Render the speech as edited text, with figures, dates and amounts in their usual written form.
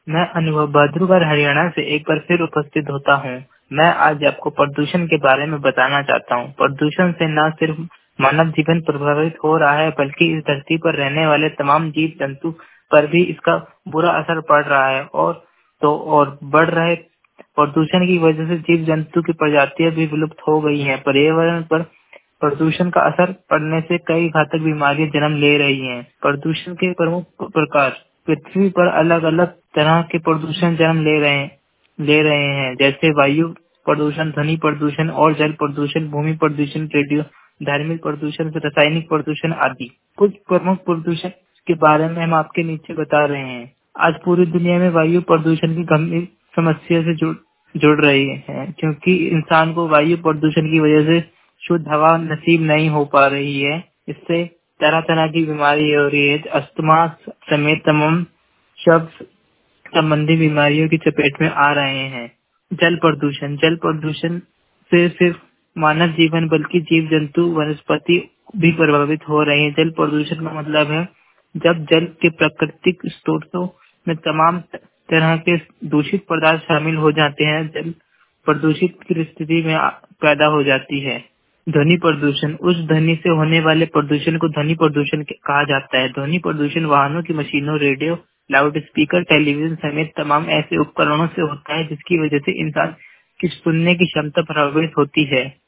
मैं अनुभव बहादुरगढ़ हरियाणा से एक बार फिर उपस्थित होता हूँ। मैं आज आपको प्रदूषण के बारे में बताना चाहता हूँ। प्रदूषण से न सिर्फ मानव जीवन प्रभावित हो रहा है, बल्कि इस धरती पर रहने वाले तमाम जीव जंतु पर भी इसका बुरा असर पड़ रहा है और बढ़ रहे प्रदूषण की वजह से जीव जंतु की प्रजातियां भी विलुप्त हो गई हैं। पर्यावरण पर प्रदूषण का असर पड़ने से कई घातक बीमारियां जन्म ले रही हैं। प्रदूषण के प्रमुख प्रकार पृथ्वी पर अलग अलग तरह के प्रदूषण जन्म ले रहे हैं, जैसे वायु प्रदूषण, ध्वनि प्रदूषण और जल प्रदूषण, भूमि प्रदूषण, रेडियो धार्मिक प्रदूषण, रासायनिक प्रदूषण आदि। कुछ प्रमुख प्रदूषण के बारे में हम आपके नीचे बता रहे हैं। आज पूरी दुनिया में वायु प्रदूषण की गंभीर समस्या से जुड़ रही है, क्योंकि इंसान को वायु प्रदूषण की वजह से शुद्ध हवा नसीब नहीं हो पा रही है। इससे तरह तरह की बीमारी हो रही है। अस्थमा समेत तमाम शब्द संबंधी बीमारियों की चपेट में आ रहे हैं। जल प्रदूषण से सिर्फ मानव जीवन बल्कि जीव जंतु वनस्पति भी प्रभावित हो रहे हैं। जल प्रदूषण का मतलब है जब जल के प्राकृतिक स्रोतों में तमाम तरह के दूषित पदार्थ शामिल हो जाते हैं, जल प्रदूषित की स्थिति में पैदा हो जाती है। ध्वनि प्रदूषण, उस ध्वनि से होने वाले प्रदूषण को ध्वनि प्रदूषण कहा जाता है। ध्वनि प्रदूषण वाहनों की मशीनों, रेडियो, लाउड स्पीकर, टेलीविजन समेत तमाम ऐसे उपकरणों से होता है जिसकी वजह से इंसान की सुनने की क्षमता प्रभावित होती है।